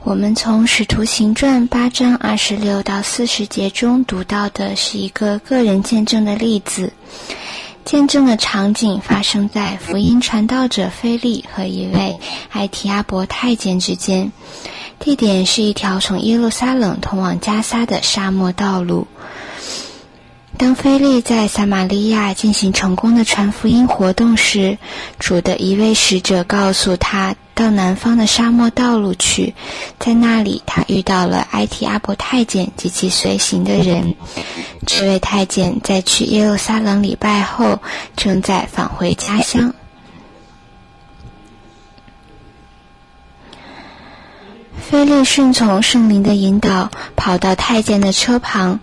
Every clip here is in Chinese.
我们从《使徒行传》8章26到40节中读到的是一个个人见证的例子。见证的场景发生在福音传道者腓力和一位埃提阿伯太监之间，地点是一条从耶路撒冷通往加撒的沙漠道路。当腓力在撒玛利亚进行成功的传福音活动时，主的一位使者告诉他到南方的沙漠道路去，在那里他遇到了埃提阿伯太监及其随行的人。这位太监在去耶路撒冷礼拜后，正在返回家乡。腓力顺从圣灵的引导，跑到太监的车旁。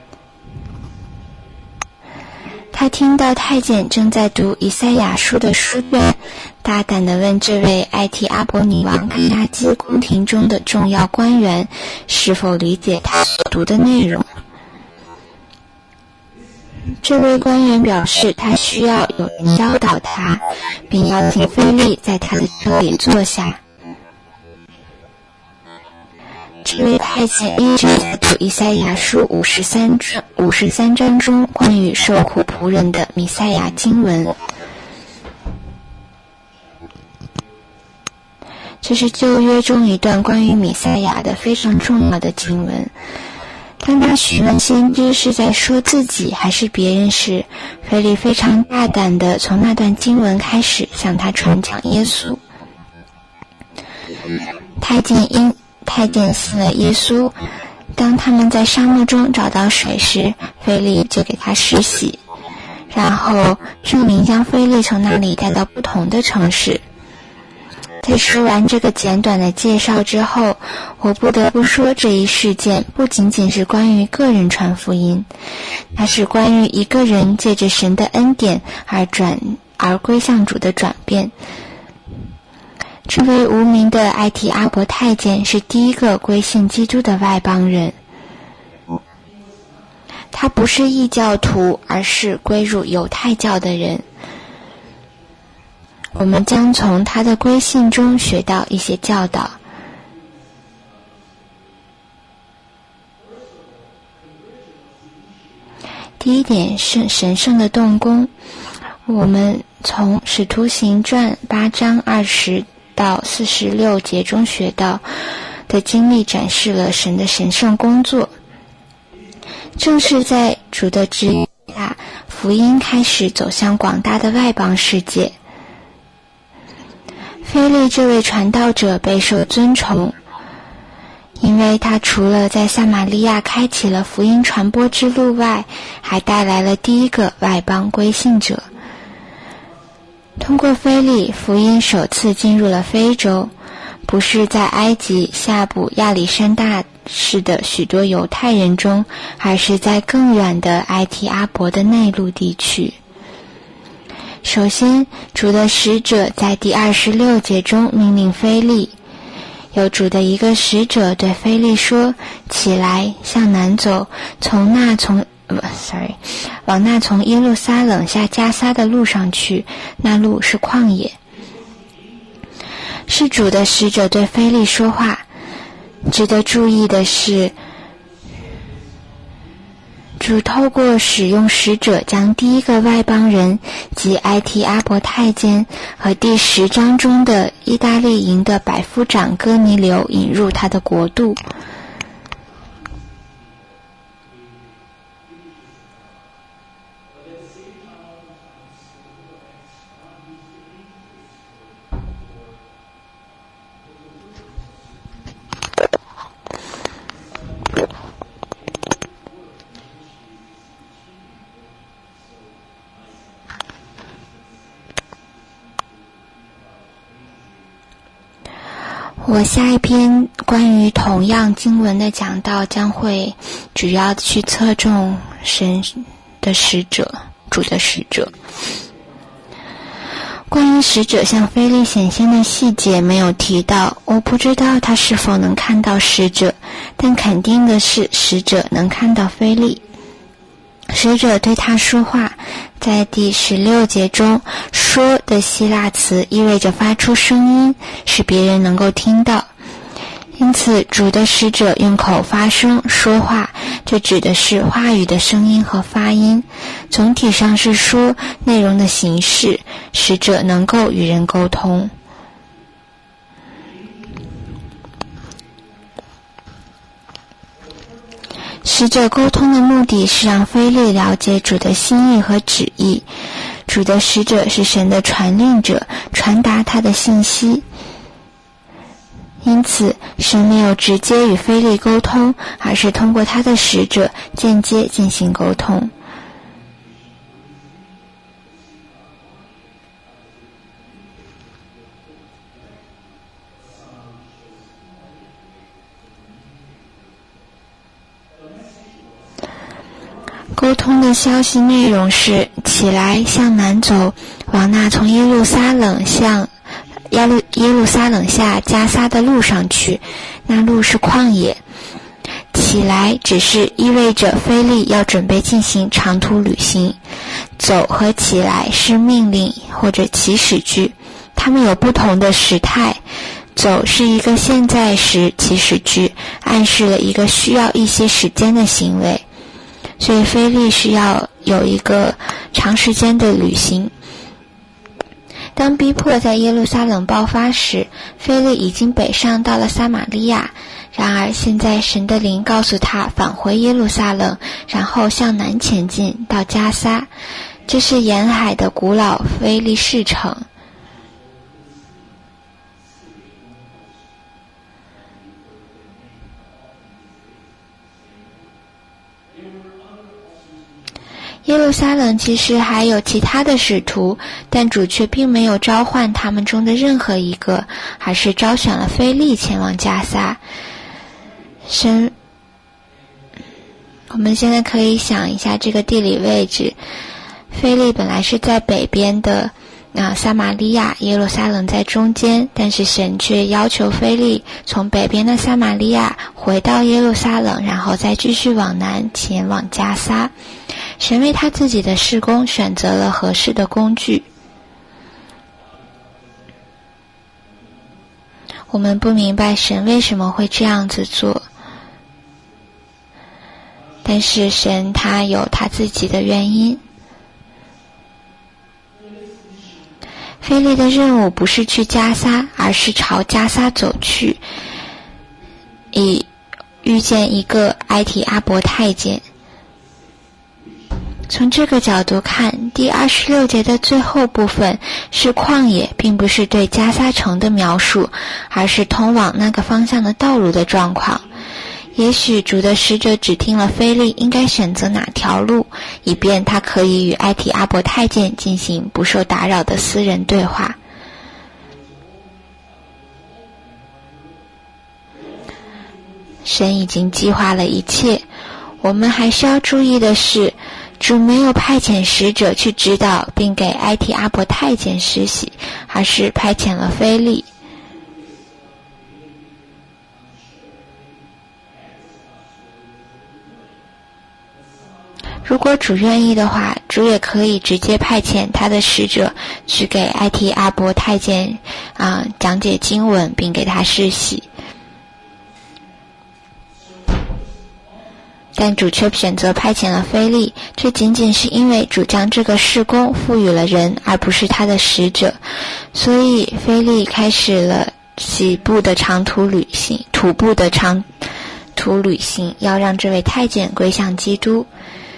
他听到太监正在读以赛亚书的书卷，大胆地问这位埃提阿伯女王肯亚基宫廷中的重要官员是否理解他所读的内容。这位官员表示他需要有人教导他，并邀请腓力在他的车里坐下。这位太监一直在读以赛亚书53章中关于受苦仆人的弥赛亚经文。这是旧约中一段关于弥赛亚的非常重要的经文。当他询问先知是在说自己还是别人时，腓力非常大胆地从那段经文开始向他传讲耶稣。太监信了耶稣。当他们在沙漠中找到水时，腓力就给他施洗，然后圣灵将腓力从那里带到不同的城市。在说完这个简短的介绍之后，我不得不说，这一事件不仅仅是关于个人传福音，它是关于一个人借着神的恩典而归向主的转变。这位无名的埃提阿伯太监是第一个归信基督的外邦人。他不是异教徒，而是归入犹太教的人。我们将从他的归信中学到一些教导。第一点是神圣的动工。我们从《使徒行传》8章20到46节中学到的经历展示了神的神圣工作。正是在主的指引下，福音开始走向广大的外邦世界。腓力这位传道者备受尊崇，因为他除了在撒玛利亚开启了福音传播之路外，还带来了第一个外邦归信者。通过腓力，福音首次进入了非洲，不是在埃及下部亚历山大市的许多犹太人中，而是在更远的埃提阿伯的内陆地区。首先，主的使者在第26节中命令腓力，有主的一个使者对腓力说：“起来，向南走，往那从耶路撒冷下加撒的路上去，那路是旷野。”是主的使者对腓力说话。值得注意的是，主透过使用使者将第一个外邦人及埃提阿伯太监和第10章中的意大利营的百夫长哥尼流引入他的国度。我下一篇关于同样经文的讲道将会主要去侧重神的使者，主的使者。关于使者向腓力显现的细节没有提到，我不知道他是否能看到使者，但肯定的是使者能看到腓力。使者对他说话，在第16节中，说的希腊词意味着发出声音，使别人能够听到。 因此主的使者用口发声说话，这指的是话语的声音和发音，总体上是说内容的形式，使者能够与人沟通。使者沟通的目的是让腓力了解主的心意和旨意。主的使者是神的传令者，传达他的信息。因此神没有直接与腓力沟通，而是通过他的使者间接进行沟通。沟通的消息内容是：起来，向南走，往那从耶路撒冷向耶路撒冷下加撒的路上去，那路是旷野。起来只是意味着腓力要准备进行长途旅行，走和起来是命令或者祈使句，它们有不同的时态。走是一个现在时祈使句，暗示了一个需要一些时间的行为，所以腓力是要有一个长时间的旅行。当逼迫在耶路撒冷爆发时，腓力已经北上到了撒玛利亚，然而现在神的灵告诉他返回耶路撒冷，然后向南前进到加撒，这是沿海的古老腓力士城。耶路撒冷其实还有其他的使徒，但主却并没有召唤他们中的任何一个，而是招选了腓力前往加撒。我们现在可以想一下这个地理位置，腓力本来是在北边的撒玛利亚，耶路撒冷在中间，但是神却要求腓力从北边的撒玛利亚回到耶路撒冷，然后再继续往南前往加撒。神为他自己的事工选择了合适的工具。我们不明白神为什么会这样子做，但是神他有他自己的原因。腓力的任务不是去加撒，而是朝加撒走去，以遇见一个埃提阿伯太监。从这个角度看，第26节的最后部分是旷野，并不是对加撒城的描述，而是通往那个方向的道路的状况。也许主的使者只听了腓力应该选择哪条路，以便他可以与埃提阿伯太监进行不受打扰的私人对话。神已经计划了一切，我们还需要注意的是，主没有派遣使者去指导并给埃提阿伯太监施洗，而是派遣了腓力。如果主愿意的话，主也可以直接派遣他的使者去给埃提阿伯太监讲解经文并给他施洗，但主却选择派遣了腓力，这仅仅是因为主将这个事工赋予了人，而不是他的使者。所以腓力开始了徒步的长途旅行，要让这位太监归向基督。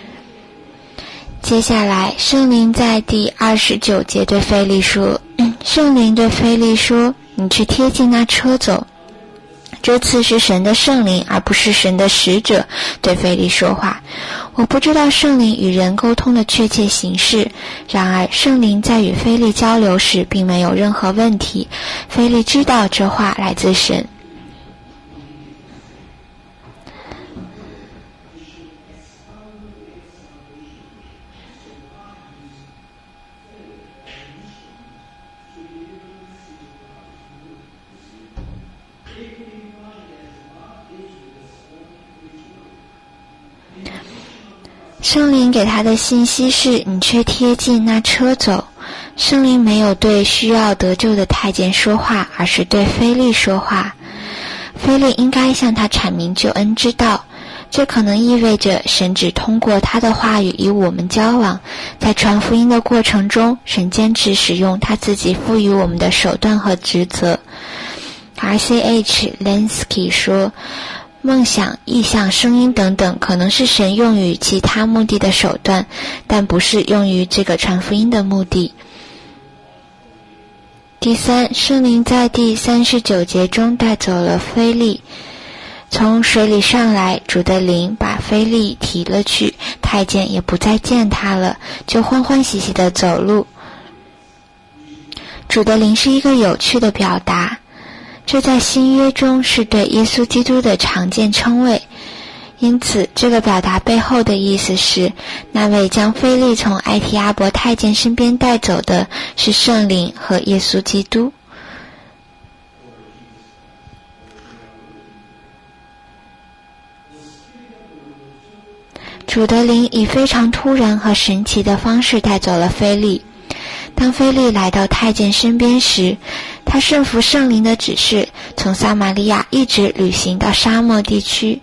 接下来圣灵在第29节对腓力说，圣灵对腓力说，你去贴近那车走。这次是神的圣灵，而不是神的使者对腓力说话。我不知道圣灵与人沟通的确切形式，然而圣灵在与腓力交流时并没有任何问题，腓力知道这话来自神。圣灵给他的信息是，你却贴近那车走。圣灵没有对需要得救的太监说话，而是对腓力说话。 腓力应该向他阐明救恩之道，这可能意味着神只通过他的话语与我们交往，在传福音的过程中，神坚持使用他自己赋予我们的手段和职责。R.C.H. Lenski 说，梦想、意象、声音等等可能是神用于其他目的的手段，但不是用于这个传福音的目的。第三，圣灵在第39节中带走了腓力，从水里上来，主的灵把腓力提了去，太监也不再见他了，就欢欢喜喜地走路。主的灵是一个有趣的表达，这在新约中是对耶稣基督的常见称谓，因此这个表达背后的意思是，那位将腓力从埃提阿伯太监身边带走的是圣灵和耶稣基督。主的灵以非常突然和神奇的方式带走了腓力。当腓力来到太监身边时，他顺服圣灵的指示，从撒玛利亚一直旅行到沙漠地区。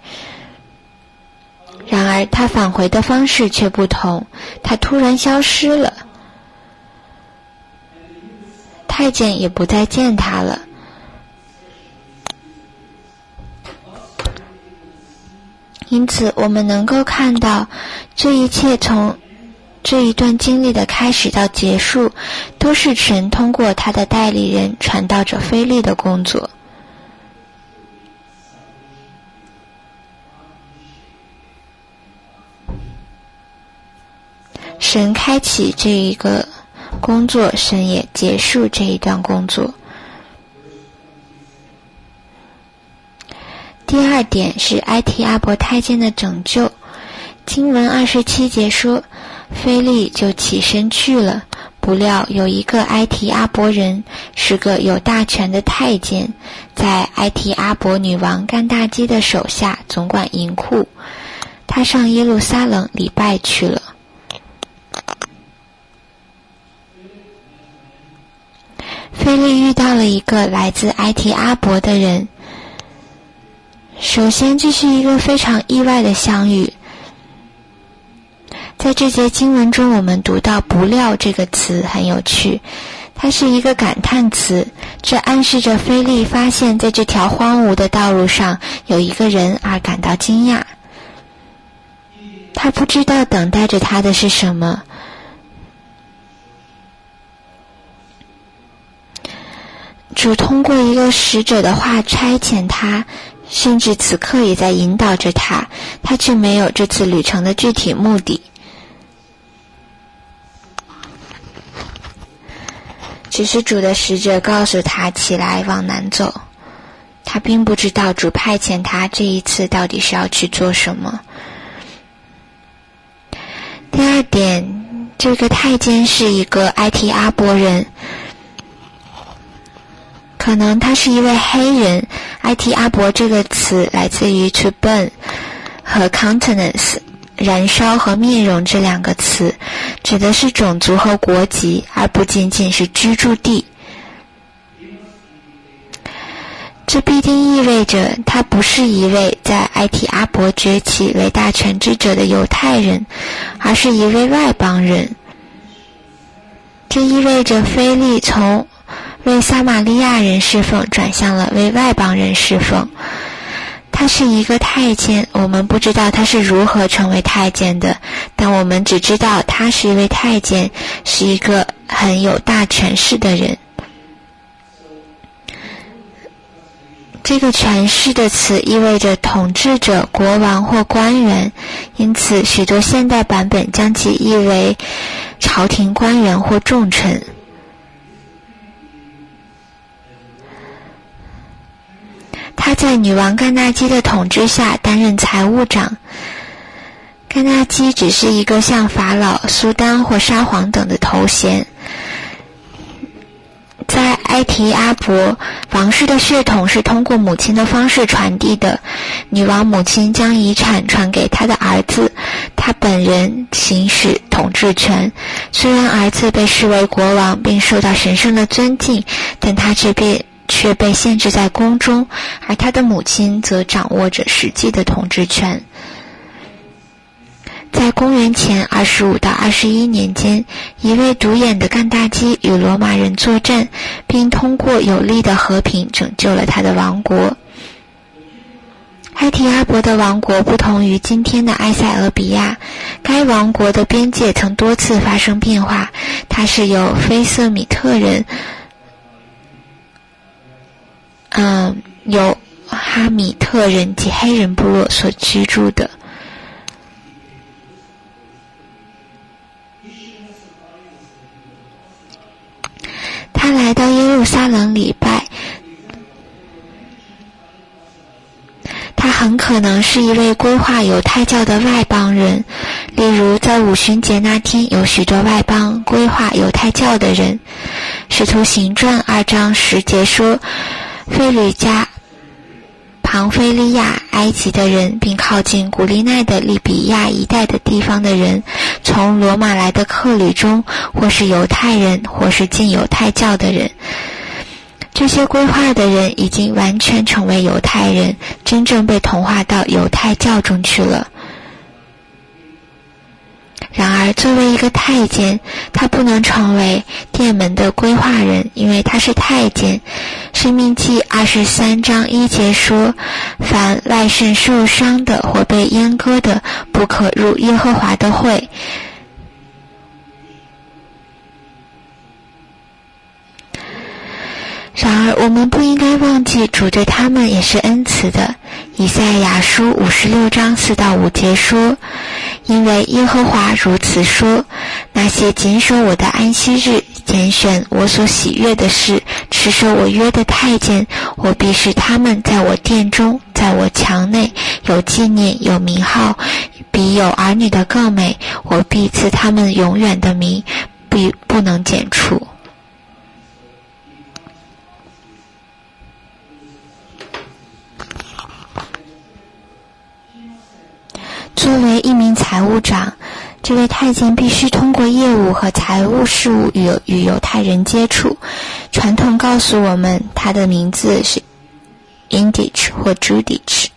然而他返回的方式却不同，他突然消失了，太监也不再见他了。因此我们能够看到，这一切从这一段经历的开始到结束，都是神通过他的代理人传道者腓力的工作。神开启这一个工作，神也结束这一段工作。第二点是埃提阿伯太监的拯救。经文27节说，腓力就起身去了，不料有一个埃提阿伯人，是个有大权的太监，在埃提阿伯女王干大基的手下总管银库，他上耶路撒冷礼拜去了。腓力遇到了一个来自埃提阿伯的人。首先，这是一个非常意外的相遇。在这节经文中，我们读到不料这个词很有趣，它是一个感叹词，这暗示着腓力发现在这条荒芜的道路上有一个人而感到惊讶。他不知道等待着他的是什么。主通过一个使者的话差遣他，甚至此刻也在引导着他，他却没有这次旅程的具体目的。只是主的使者告诉他起来往南走，他并不知道主派遣他这一次到底是要去做什么。第二点，这个太监是一个埃提阿伯人，可能他是一位黑人。埃提阿伯这个词来自于 to burn 和 countenance 燃烧和面容这两个词，指的是种族和国籍，而不仅仅是居住地。这必定意味着他不是一位在埃提阿伯崛起为大权之者的犹太人，而是一位外邦人。这意味着腓力从为撒玛利亚人侍奉转向了为外邦人侍奉。他是一个太监，我们不知道他是如何成为太监的，但我们只知道他是一位太监，是一个很有大权势的人。这个权势的词意味着统治者、国王或官员，因此许多现代版本将其译为朝廷官员或重臣。他在女王甘纳基的统治下担任财务长。甘纳基只是一个像法老、苏丹或沙皇等的头衔。在埃提阿伯，王室的血统是通过母亲的方式传递的。女王母亲将遗产传给她的儿子，他本人行使统治权。虽然儿子被视为国王并受到神圣的尊敬，但他却却被限制在宫中，而他的母亲则掌握着实际的统治权。在公元前25到21年间，一位独眼的干大基与罗马人作战，并通过有力的和平拯救了他的王国。埃提阿伯的王国不同于今天的埃塞俄比亚，该王国的边界曾多次发生变化，它是由菲瑟米特人由哈米特人及黑人部落所居住的。他来到耶路撒冷礼拜，他很可能是一位规划犹太教的外邦人，例如在五旬节那天有许多外邦规划犹太教的人。使徒行传2章10节说，腓吕家、庞菲利亚、埃及的人，并靠近古利奈的利比亚一带的地方的人，从罗马来的客旅中，或是犹太人，或是进犹太教的人。这些规划的人已经完全成为犹太人，真正被同化到犹太教中去了。然而作为一个太监，他不能成为殿门的规划人，因为他是太监。申命记23章1节说，凡外肾受伤的或被阉割的，不可入耶和华的会。然而我们不应该忘记，主对他们也是恩慈的。以赛亚书56章4到5节说，因为耶和华如此说，那些谨守我的安息日，拣选我所喜悦的事，持守我约的太监，我必使他们在我殿中，在我墙内有纪念，有名号，比有儿女的更美，我必赐他们永远的名，必不能剪除。作为一名财务长，这位太监必须通过业务和财务事务与犹太人接触。传统告诉我们，他的名字是 Indich 或 Judich。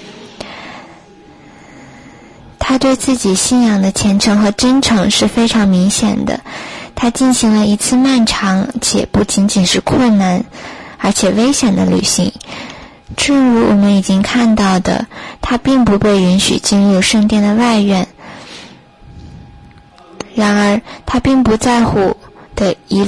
他对自己信仰的虔诚和真诚是非常明显的。他进行了一次漫长且不仅仅是困难，而且危险的旅行。正如我们已经看到的，他并不被允许进入圣殿的外院。然而他并不在乎且一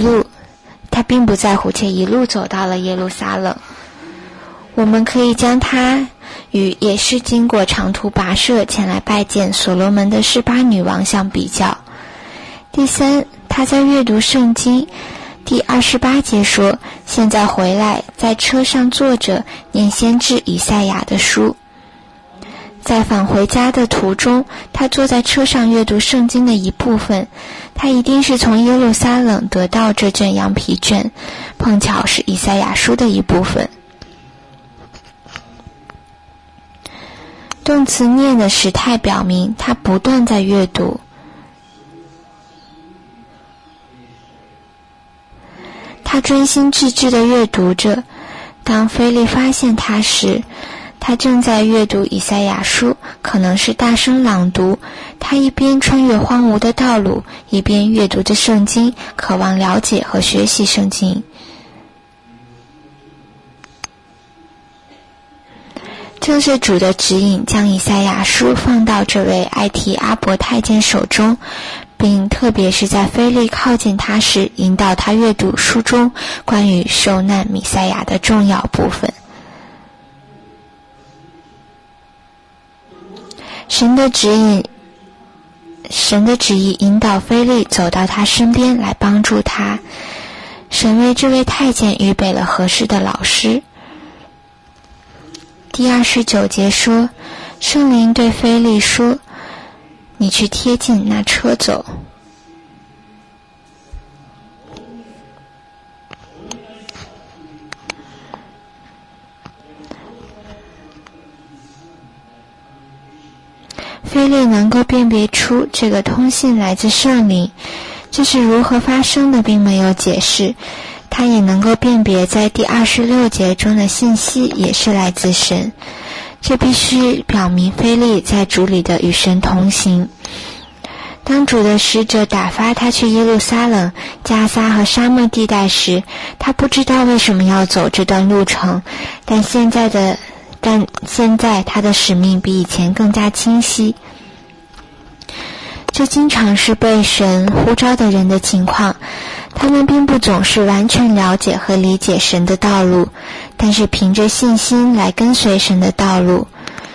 路走到了耶路撒冷。我们可以将他与也是经过长途跋涉前来拜见所罗门的18女王相比较。第三，他在阅读圣经。第28节说，现在回来，在车上坐着，念先知以赛亚的书。在返回家的途中，他坐在车上阅读圣经的一部分。他一定是从耶路撒冷得到这卷羊皮卷，碰巧是以赛亚书的一部分。动词念的时态表明他不断在阅读。他专心致志地阅读着。当菲利发现他时，他正在阅读以赛亚书，可能是大声朗读。他一边穿越荒芜的道路，一边阅读着圣经，渴望了解和学习圣经。正是主的指引，将以赛亚书放到这位埃提阿伯太监手中，并特别是在菲利靠近他时，引导他阅读书中关于受难弥赛亚的重要部分。神的旨意引导菲利走到他身边来帮助他。神为这位太监预备了合适的老师。第29节说，圣灵对菲利说，你去贴近那车走。菲利能够辨别出这个通信来自圣灵，这是如何发生的并没有解释， 他也能够辨别在第26节中的信息也是来自神。这必须表明腓力在主里的与神同行。当主的使者打发他去耶路撒冷、加撒和沙漠地带时，他不知道为什么要走这段路程，但现在他的使命比以前更加清晰。这经常是被神呼召的人的情况，他们并不总是完全了解和理解神的道路，但是凭着信心来跟随神的道路。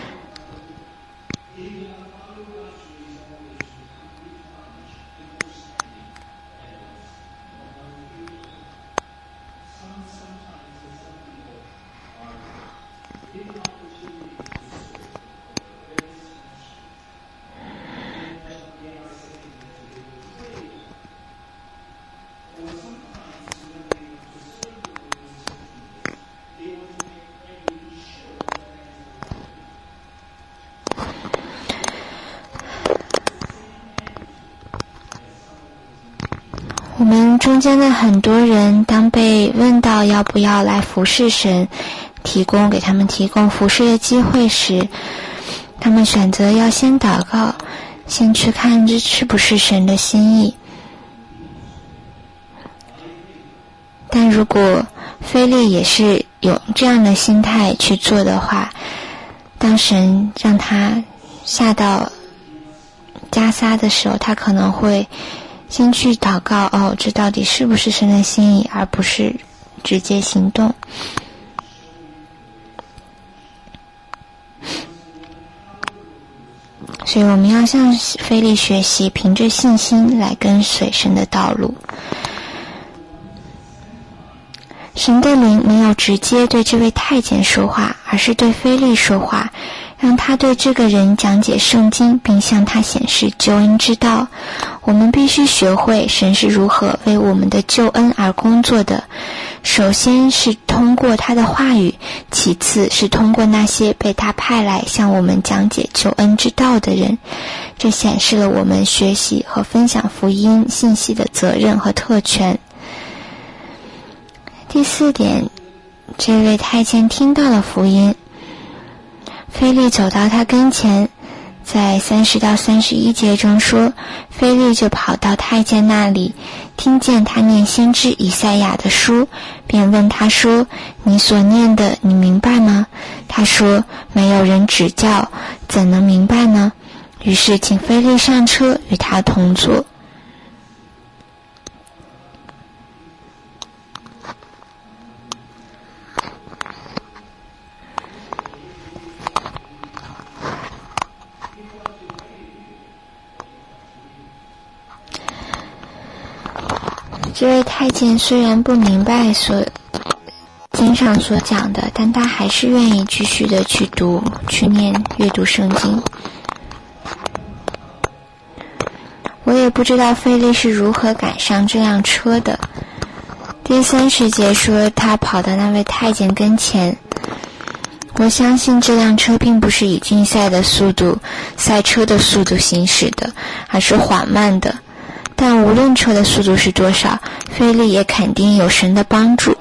我们中间的很多人，当被问到要不要来服侍神，给他们提供服侍的机会时，他们选择要先祷告，先去看这是不是神的心意。但如果腓力也是有这样的心态去做的话，当神让他下到加撒的时候，他可能会先去祷告，这到底是不是神的心意，而不是直接行动。所以我们要向腓力学习，凭着信心来跟随神的道路。神的灵没有直接对这位太监说话，而是对腓力说话，让他对这个人讲解圣经，并向他显示救恩之道。我们必须学会神是如何为我们的救恩而工作的。首先是通过他的话语，其次是通过那些被他派来向我们讲解救恩之道的人。这显示了我们学习和分享福音信息的责任和特权。第4点，这位太监听到了福音，腓力走到他跟前，在30到31节中说，腓力就跑到太监那里，听见他念先知以赛亚的书，便问他说，你所念的你明白吗？他说，没有人指教，怎能明白呢？于是请腓力上车与他同坐。这位太监虽然不明白经上所讲的，但他还是愿意继续的去阅读圣经。我也不知道腓力是如何赶上这辆车的。第30节说他跑到那位太监跟前。我相信这辆车并不是以竞赛车的速度行驶的，而是缓慢的。但无论车的速度是多少，腓力也肯定有神的帮助。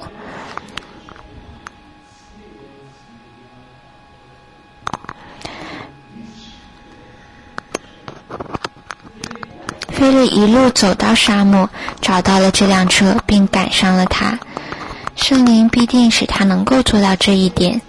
腓力一路走到沙漠，找到了这辆车，并赶上了它。圣灵必定使他能够做到这一点。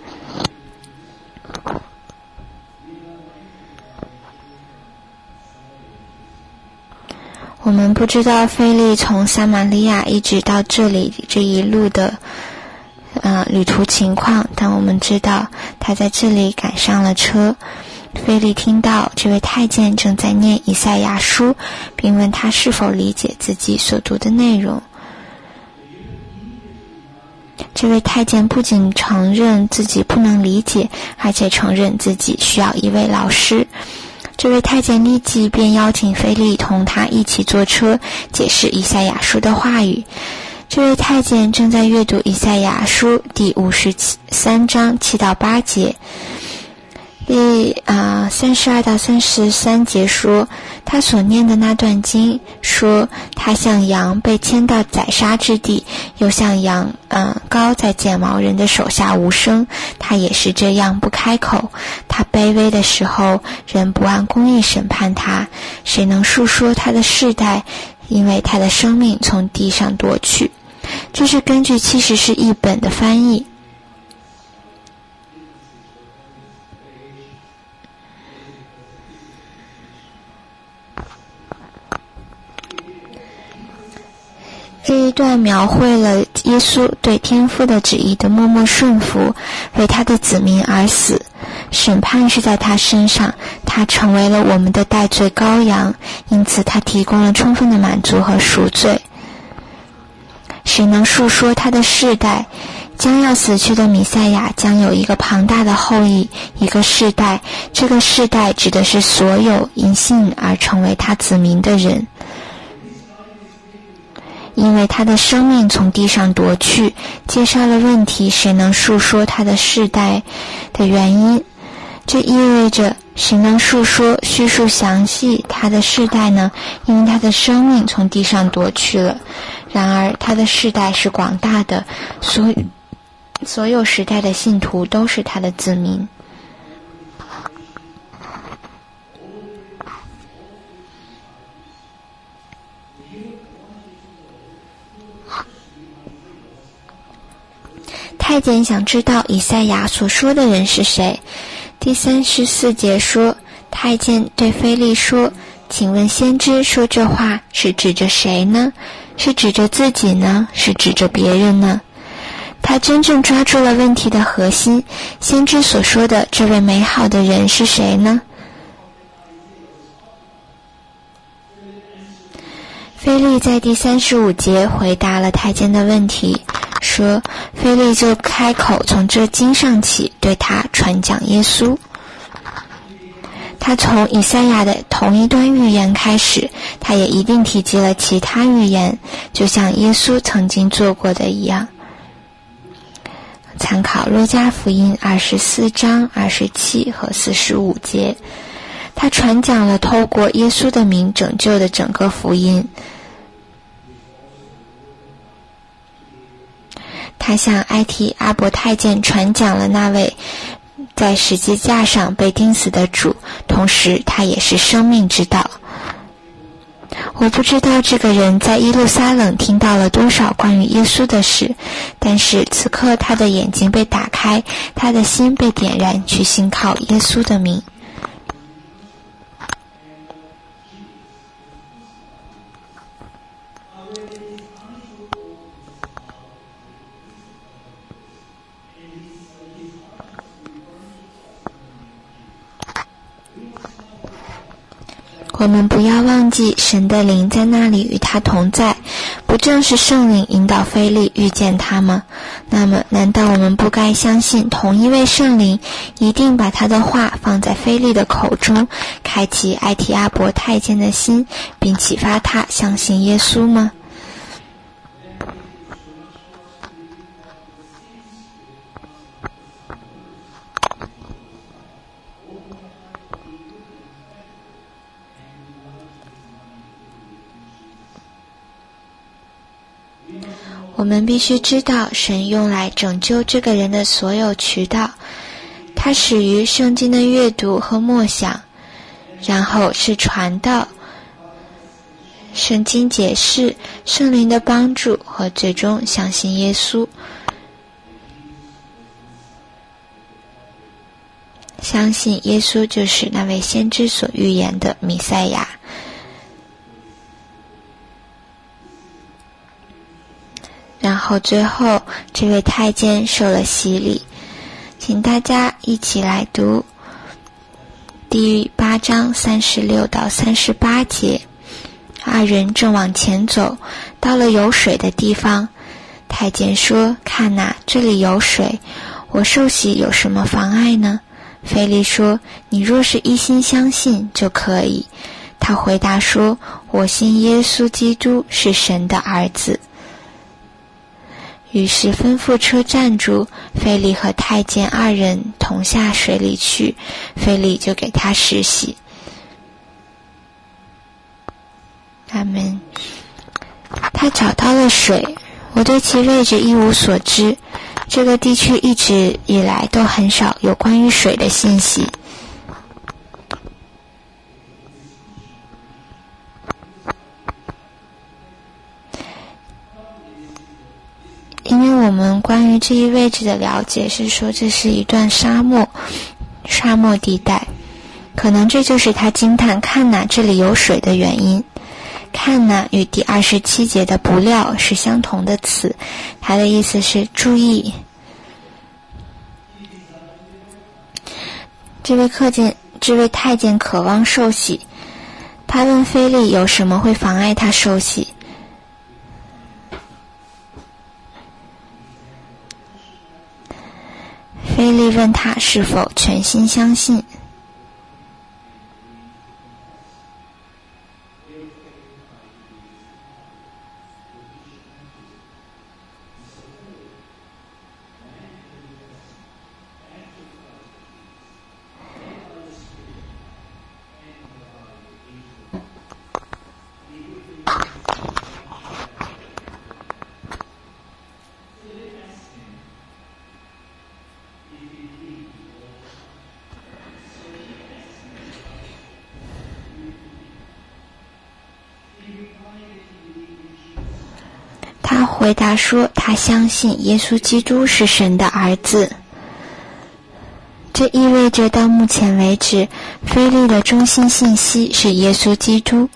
我们不知道腓力从撒玛利亚一直到这里这一路的旅途情况，但我们知道他在这里赶上了车。腓力听到这位太监正在念以赛亚书，并问他是否理解自己所读的内容。这位太监不仅承认自己不能理解，而且承认自己需要一位老师。这位太监立即便邀请腓力同他一起坐车，解释以赛亚书的话语。这位太监正在阅读以赛亚书第53章7到8节。 第32到33节说，他所念的那段经说，他像羊被牵到宰杀之地，又像羊羔在剪毛人的手下无声，他也是这样不开口。他卑微的时候，人不按公义审判他，谁能述说他的世代？因为他的生命从地上夺去。这是根据70士译本的翻译。这一段描绘了耶稣对天父的旨意的默默顺服，为他的子民而死，审判是在他身上，他成为了我们的代罪羔羊，因此他提供了充分的满足和赎罪。谁能述说他的世代？将要死去的弥赛亚将有一个庞大的后裔，一个世代，这个世代指的是所有因信而成为他子民的人。因为他的生命从地上夺去，介绍了问题谁能述说他的世代的原因。这意味着谁能述说叙述详细他的世代呢？因为他的生命从地上夺去了。然而他的世代是广大的，所有时代的信徒都是他的子民。太监想知道以赛亚所说的人是谁。第34节说，太监对腓力说，请问先知说这话是指着谁呢？是指着自己呢？是指着别人呢？他真正抓住了问题的核心，先知所说的这位美好的人是谁呢？腓力在第35节回答了太监的问题，说腓力就开口从这经上起对他传讲耶稣。他从以赛亚的同一段预言开始，他也一定提及了其他预言，就像耶稣曾经做过的一样。参考路加福音24章27和45节，他传讲了透过耶稣的名拯救的整个福音。他向埃提阿伯太监传讲了那位在十字架上被钉死的主，同时他也是生命之道。我不知道这个人在耶路撒冷听到了多少关于耶稣的事，但是此刻他的眼睛被打开，他的心被点燃，去信靠耶稣的名。我们不要忘记神的灵在那里与他同在，不正是圣灵引导腓力遇见他吗？那么难道我们不该相信同一位圣灵一定把他的话放在腓力的口中，开启埃提阿伯太监的心，并启发他相信耶稣吗？我们必须知道神用来拯救这个人的所有渠道，它始于圣经的阅读和默想，然后是传道、圣经解释、圣灵的帮助和最终相信耶稣。相信耶稣就是那位先知所预言的弥赛亚。然后最后这位太监受了洗礼。请大家一起来读第8章36到38节。二人正往前走，到了有水的地方，太监说，看哪，这里有水，我受洗有什么妨碍呢？腓力说，你若是一心相信就可以。他回答说，我信耶稣基督是神的儿子。 于是吩咐车站住，腓力和太监二人同下水里去，腓力就给他施洗。阿们。他找到了水，我对其位置一无所知，这个地区一直以来都很少有关于水的信息。因为我们关于这一位置的了解是说这是一段沙漠地带，可能这就是他惊叹看哪这里有水的原因。看哪与第27节的不料是相同的词，它的意思是注意。这位太监渴望受洗，他问腓力有什么会妨碍他受洗。腓力问他是否全心相信。他回答说他相信耶稣基督是神的儿子。这意味着到目前为止，腓力的中心信息是耶稣基督。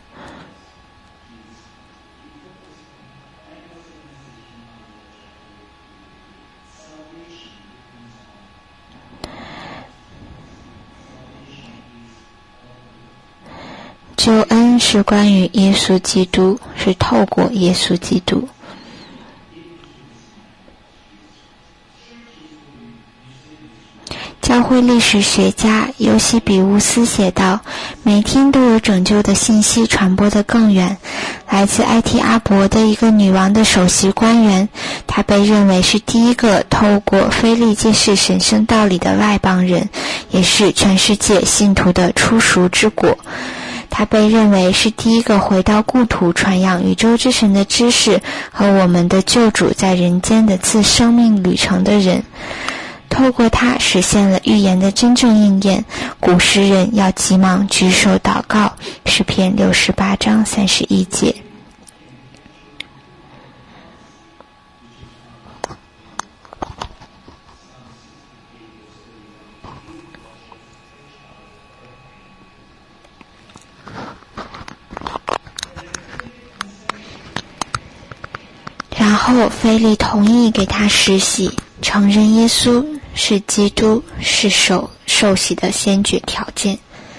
救恩是关于耶稣基督，是透过耶稣基督。教会历史学家尤西比乌斯写道，每天都有拯救的信息传播得更远。来自埃提阿伯的一个女王的首席官员，他被认为是第一个透过腓力揭示神圣道理的外邦人，也是全世界信徒的初熟之果。他被认为是第一个回到故土传扬宇宙之神的知识和我们的救主在人间的次生命旅程的人。透过他实现了预言的真正应验，古诗人要急忙举手祷告，诗篇68章31节。然后腓力同意给他施洗，承认耶稣是基督，是受洗的先决条件。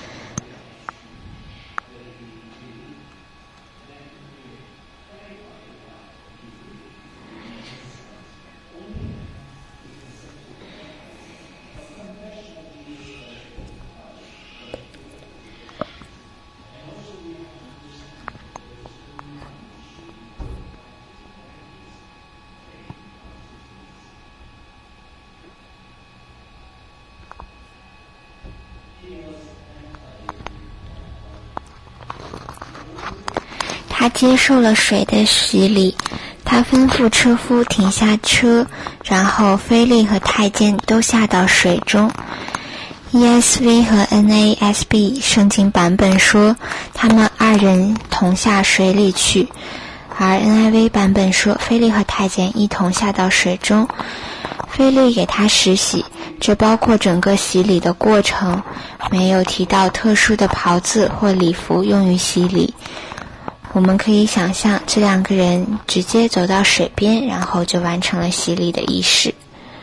他接受了水的洗礼，他吩咐车夫停下车，然后腓力和太监都下到水中。ESV 和 NASB 圣经版本说他们二人同下水里去，而 NIV 版本说腓力和太监一同下到水中。腓力给他施洗，这包括整个洗礼的过程，没有提到特殊的袍子或礼服用于洗礼。我们可以想象这两个人直接走到水边，然后就完成了洗礼的仪式。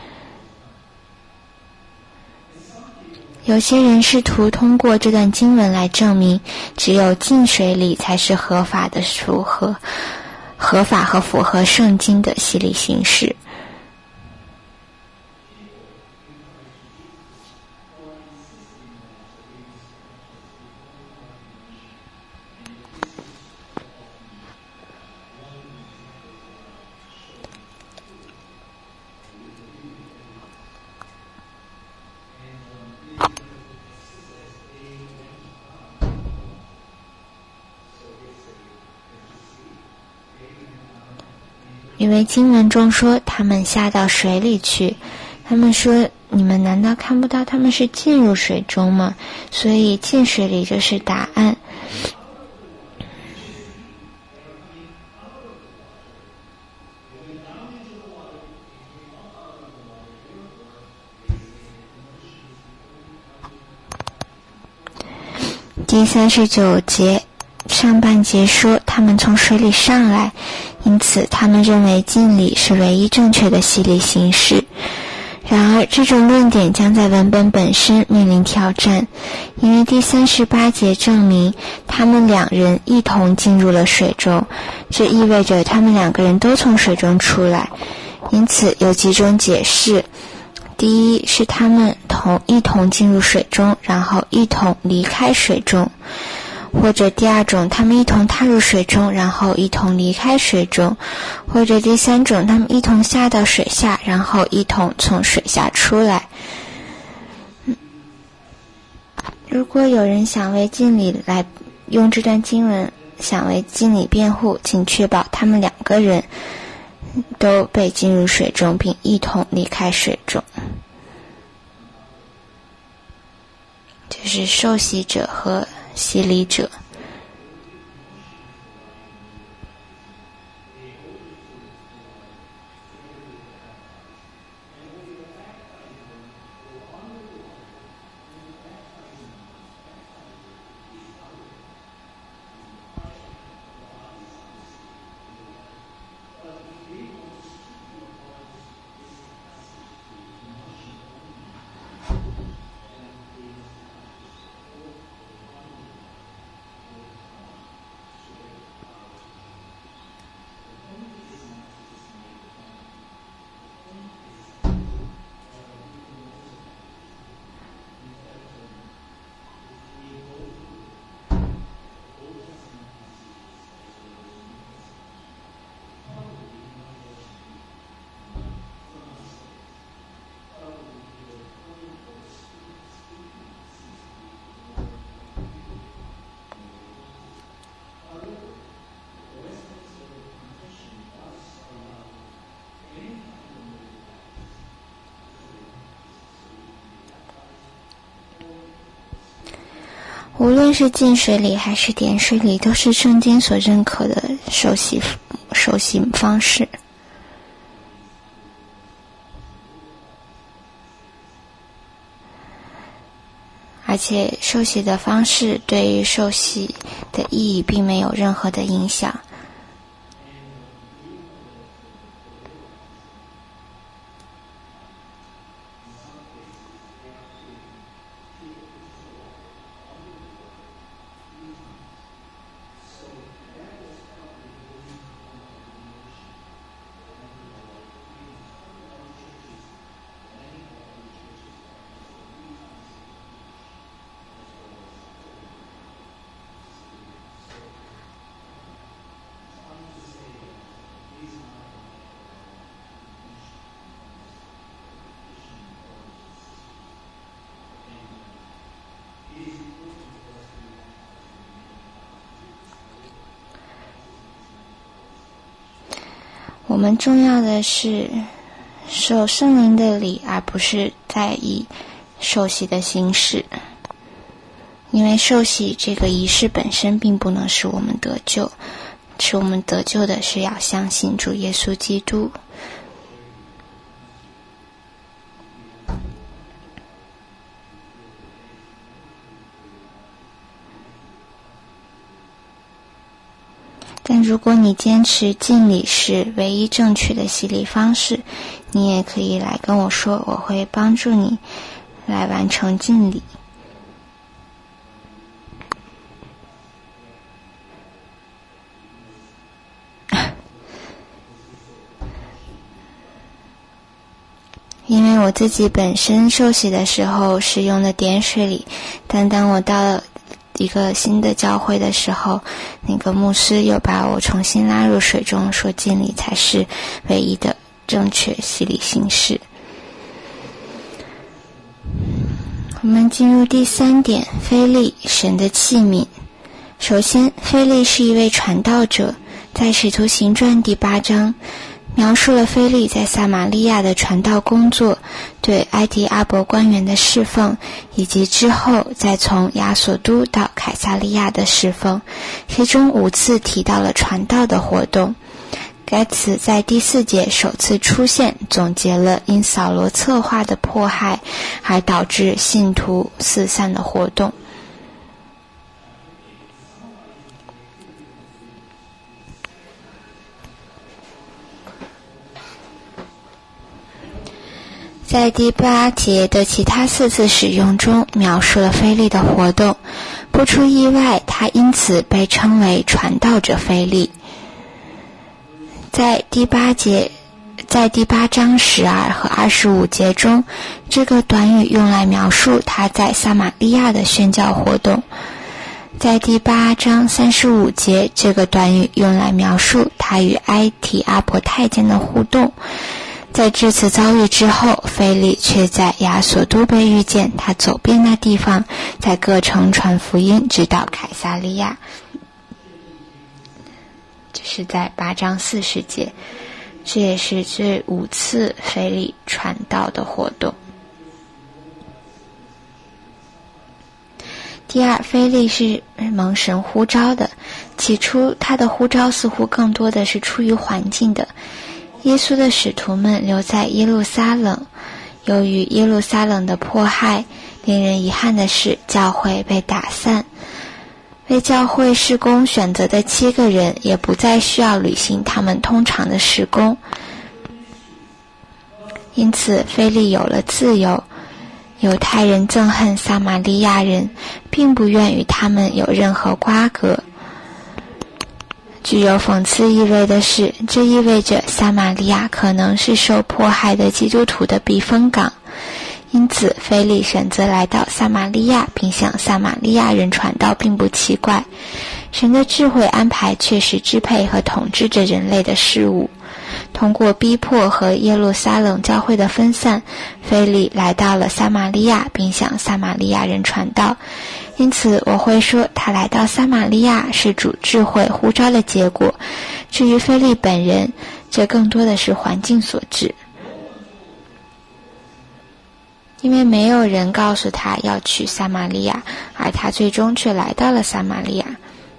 有些人试图通过这段经文来证明只有浸水礼才是合法和符合圣经的洗礼形式。 因为经文中说他们下到水里去，他们说你们难道看不到他们是进入水中吗？所以进水里就是答案。第39节上半节说他们从水里上来，因此他们认为敬礼是唯一正确的洗礼形式。然而这种论点将在文本本身面临挑战，因为第38节证明他们两人一同进入了水中，这意味着他们两个人都从水中出来。因此有几种解释，第一是他们一同进入水中，然后一同离开水中，或者第二种他们一同踏入水中，然后一同离开水中，或者第三种他们一同下到水下，然后一同从水下出来。如果有人想为敬礼来用这段经文想为敬礼辩护，请确保他们两个人都被进入水中并一同离开水中，就是受洗者和洗礼者。无论是浸水里还是点水里，都是圣经所认可的受洗方式。而且受洗的方式对于受洗的意义并没有任何的影响。我们重要的是受圣灵的礼，而不是在意受洗的形式，因为受洗这个仪式本身并不能使我们得救，使我们得救的是要相信主耶稣基督。但如果你坚持敬礼是唯一正确的洗礼方式，你也可以来跟我说，我会帮助你来完成敬礼。因为我自己本身受洗的时候是用的点水礼，但当我到了一个新的教会的时候，那个牧师又把我重新拉入水中，说敬礼才是唯一的正确洗礼形式。我们进入第3点，腓力，神的器皿。首先，腓力是一位传道者，在使徒行传第8章， 描述了腓力在撒玛利亚的传道工作，对埃提阿伯官员的侍奉，以及之后再从亚索都到凯撒利亚的侍奉，其中5次提到了传道的活动。该词在第4节首次出现，总结了因扫罗策划的迫害而导致信徒四散的活动。在第8节的其他4次使用中，描述了腓力的活动，不出意外，他因此被称为传道者腓力。在第8章12和25节中，这个短语用来描述他在撒玛利亚的宣教活动。在第8章35节，这个短语用来描述他与埃提阿伯太监的互动。在这次遭遇之后，腓力却在亚索都被遇见，他走遍那地方，在各城传福音，直到凯撒利亚。这是在8章40节，这也是这5次腓力传道的活动。第二，腓力是蒙神呼召的，起初他的呼召似乎更多的是出于环境的。耶稣的使徒们留在耶路撒冷，由于耶路撒冷的迫害，令人遗憾的是，教会被打散。为教会事工选择的7个人也不再需要履行他们通常的事工，因此腓力有了自由。犹太人憎恨撒玛利亚人，并不愿与他们有任何瓜葛。具有讽刺意味的是，这意味着撒玛利亚可能是受迫害的基督徒的避风港，因此腓力选择来到撒玛利亚并向撒玛利亚人传道并不奇怪。神的智慧安排确实支配和统治着人类的事物。通过逼迫和耶路撒冷教会的分散，腓力来到了撒玛利亚并向撒玛利亚人传道。因此我会说，他来到撒玛利亚是主智慧呼召的结果。至于腓力本人，这更多的是环境所致，因为没有人告诉他要去撒玛利亚，而他最终却来到了撒玛利亚。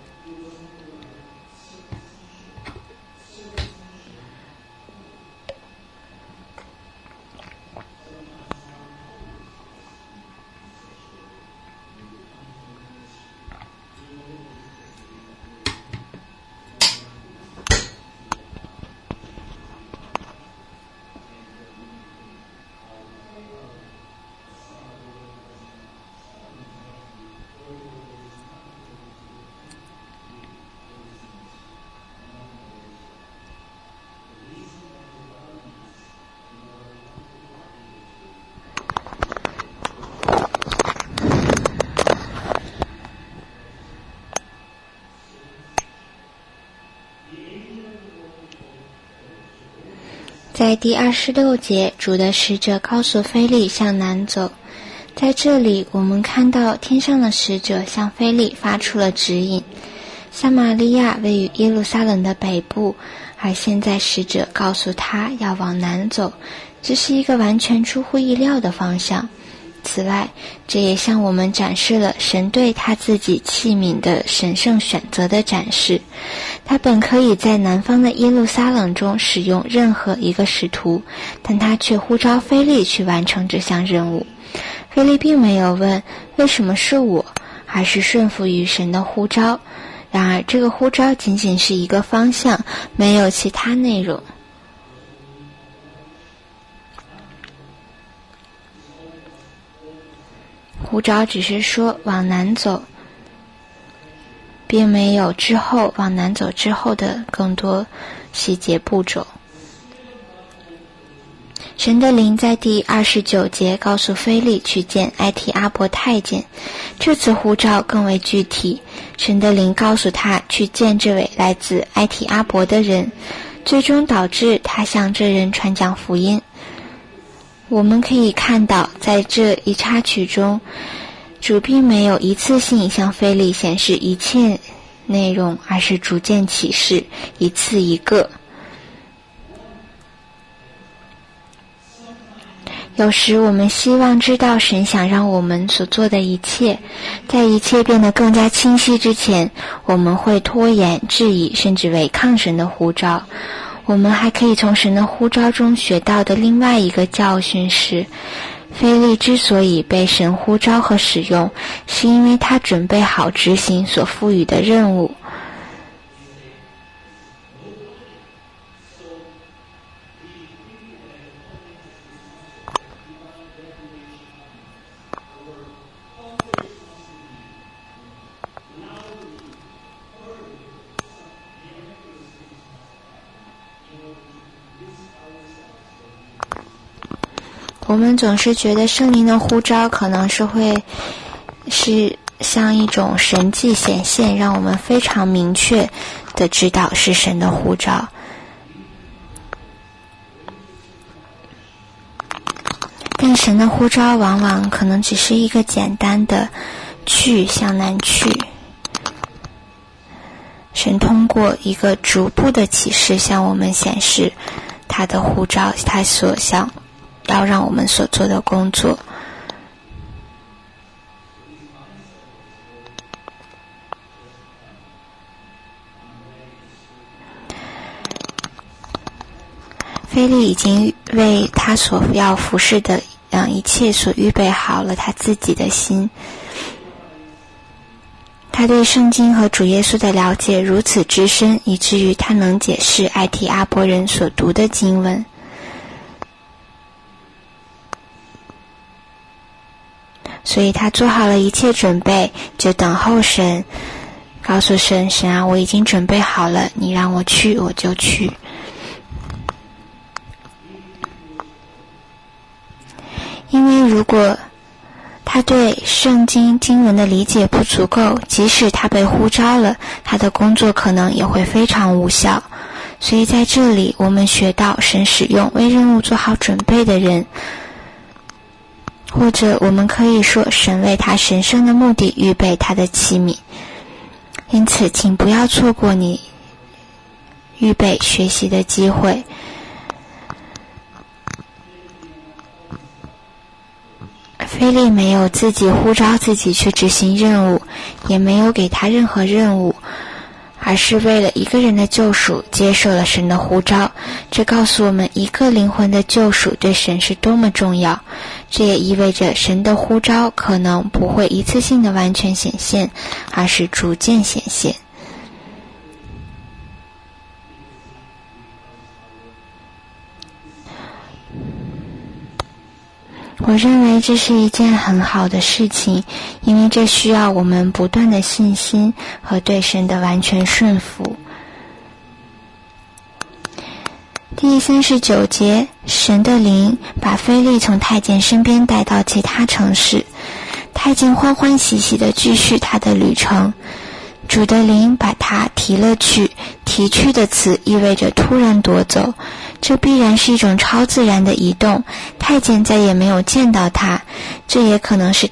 在第26节，主的使者告诉腓力向南走。在这里我们看到天上的使者向腓力发出了指引。撒玛利亚位于耶路撒冷的北部，而现在使者告诉他要往南走，这是一个完全出乎意料的方向。此外，这也向我们展示了神对他自己器皿的神圣选择的展示。他本可以在南方的耶路撒冷中使用任何一个使徒，但他却呼召腓力去完成这项任务。腓力并没有问为什么是我，而是顺服于神的呼召。然而这个呼召仅仅是一个方向，没有其他内容。呼召只是说往南走，并没有之后往南走之后的更多细节步骤。神的灵在第29节告诉腓力去见埃提阿伯太监，这次呼召更为具体。神的灵告诉他去见这位来自埃提阿伯的人，最终导致他向这人传讲福音。我们可以看到，在这一插曲中，主并没有一次性向腓力显示一切内容，而是逐渐启示，一次一个。 有时我们希望知道神想让我们所做的一切，在一切变得更加清晰之前，我们会拖延、质疑，甚至违抗神的呼召。我们还可以从神的呼召中学到的另外一个教训是，腓力之所以被神呼召和使用，是因为他准备好执行所赋予的任务。我们总是觉得圣灵的呼召可能是像一种神迹显现，让我们非常明确的知道是神的呼召。但神的呼召往往可能只是一个简单的去向南去。神通过一个逐步的启示向我们显示他的呼召，他所想要让我们所做的工作。腓力已经为他所要服侍的一切所预备好了他自己的心。他对圣经和主耶稣的了解如此之深，以至于他能解释埃提阿伯人所读的经文。所以他做好了一切准备，就等候神，告诉神，神啊，我已经准备好了，你让我去，我就去。因为如果他对圣经经文的理解不足够，即使他被呼召了，他的工作可能也会非常无效。所以在这里我们学到神使用为任务做好准备的人，或者我们可以说神为他神圣的目的预备他的器皿。因此请不要错过你预备学习的机会。腓力没有自己呼召自己去执行任务，也没有给他任何任务，而是为了一个人的救赎接受了神的呼召。这告诉我们一个灵魂的救赎对神是多么重要。这也意味着神的呼召可能不会一次性的完全显现，而是逐渐显现。我认为这是一件很好的事情，因为这需要我们不断的信心和对神的完全顺服。第39节，神的灵把腓力从太监身边带到其他城市，太监欢欢喜喜地继续他的旅程。主的灵把他提了去，提去的词意味着突然夺走，这必然是一种超自然的移动。太监再也没有见到他，这也可能是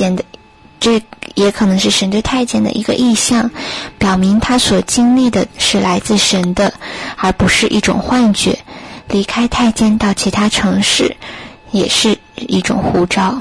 神对太监的一个意象，表明他所经历的是来自神的，而不是一种幻觉。离开太监到其他城市也是一种呼召。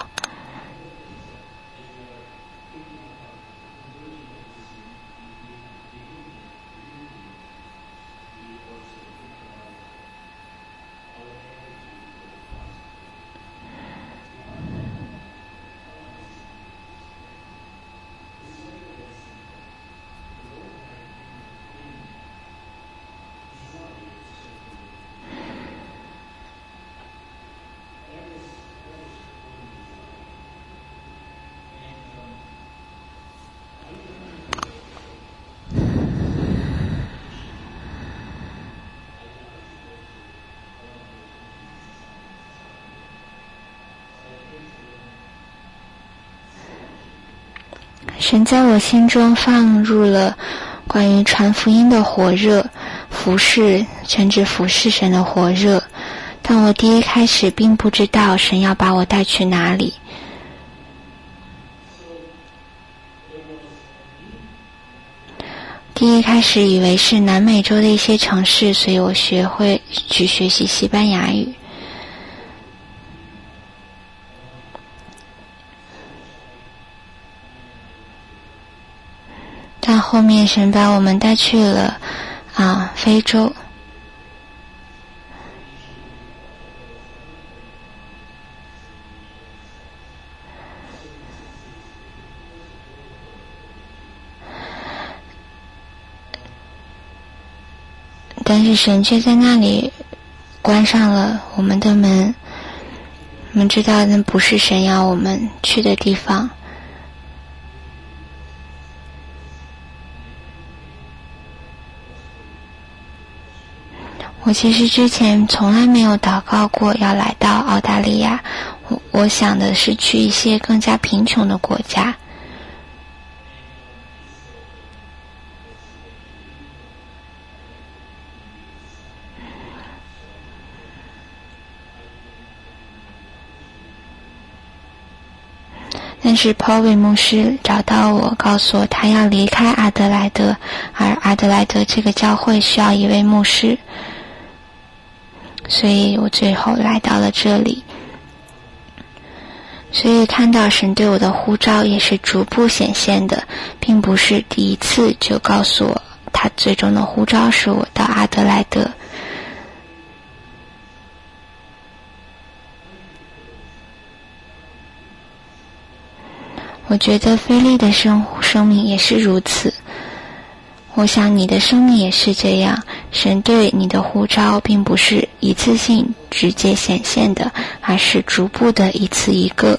神在我心中放入了关于传福音的火热，全职服侍神的火热，但我第一开始并不知道神要把我带去哪里。第一开始以为是南美洲的一些城市，所以我学会去学习西班牙语。 在后面神把我们带去了非洲。但是神却在那里关上了我们的门，我们知道那不是神要我们去的地方。我其实之前从来没有祷告过要来到澳大利亚，我想的是去一些更加贫穷的国家。但是 Paul 牧师找到我，告诉我他要离开阿德莱德，而阿德莱德这个教会需要一位牧师，所以我最后来到了这里。所以看到神对我的呼召也是逐步显现的，并不是第一次就告诉我他最终的呼召是我到阿德莱德。我觉得菲利的生命也是如此，我想你的生命也是这样，神对你的呼召并不是一次性直接显现的，而是逐步的一次一个。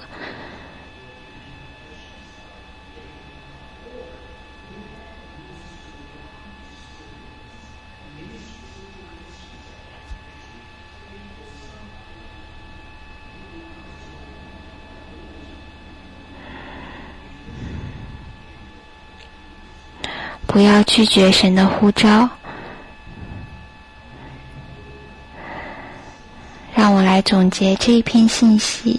不要拒绝神的呼召。让我来总结这一篇信息。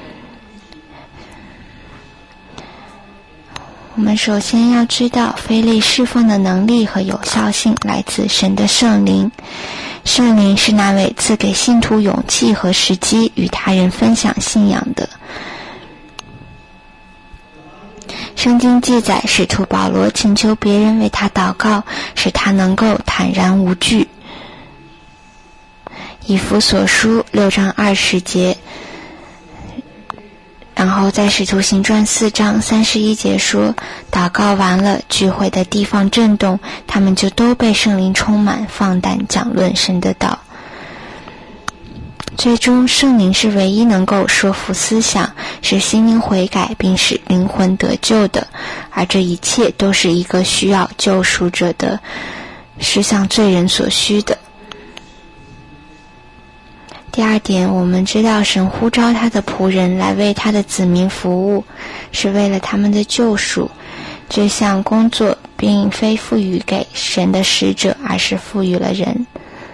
我们首先要知道，腓力侍奉的能力和有效性来自神的圣灵。圣灵是那位赐给信徒勇气和时机与他人分享信仰的。圣经记载，使徒保罗请求别人为他祷告，使他能够坦然无惧。以弗所书6章20节，然后在使徒行传4章31节说，祷告完了，聚会的地方震动，他们就都被圣灵充满，放胆讲论神的道。最终，圣灵是唯一能够说服思想，使心灵悔改并使灵魂得救的，而这一切都是一个需要救赎者的，是向罪人所需的。第二点，我们知道神呼召他的仆人来为他的子民服务，是为了他们的救赎。这项工作并非赋予给神的使者，而是赋予了人。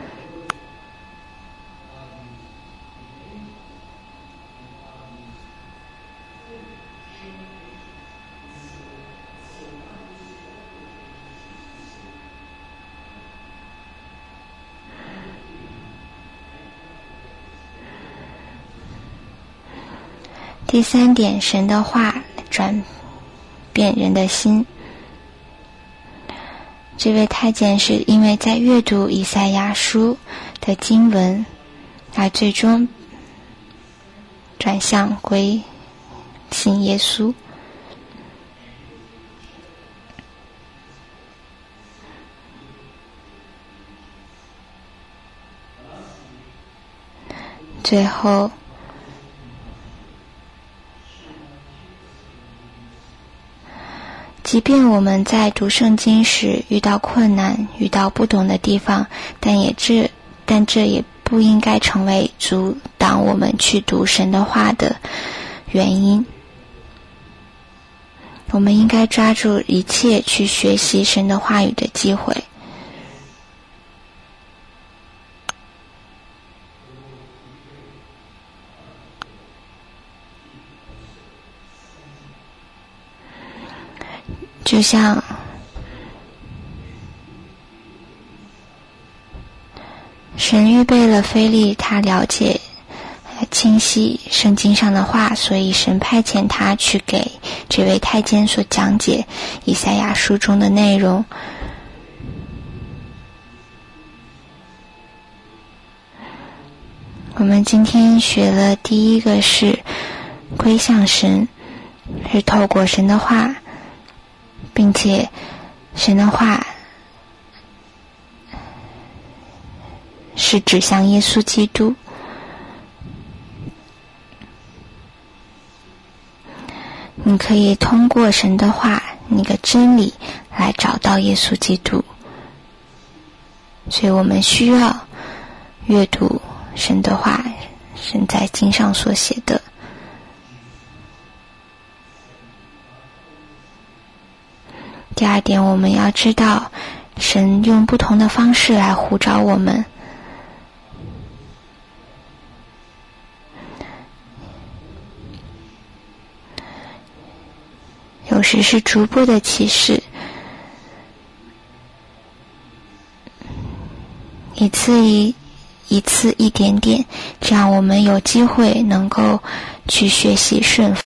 第三点，神的话转变人的心。这位太监是因为在阅读以赛亚书的经文，而最终转向归信耶稣。最后，即便我们在读圣经时遇到困难，遇到不懂的地方，但这也不应该成为阻挡我们去读神的话的原因。我们应该抓住一切去学习神的话语的机会。就像神预备了腓力，他了解清晰圣经上的话，所以神派遣他去给这位太监所讲解以赛亚书中的内容。我们今天学了第一个是归向神，是透过神的话，并且神的话是指向耶稣基督。你可以通过神的话那个真理来找到耶稣基督，所以我们需要阅读神的话，神在经上所写的。第二点，我们要知道神用不同的方式来呼召我们。有时是逐步的启示，一次一点点，这样我们有机会能够去学习顺服。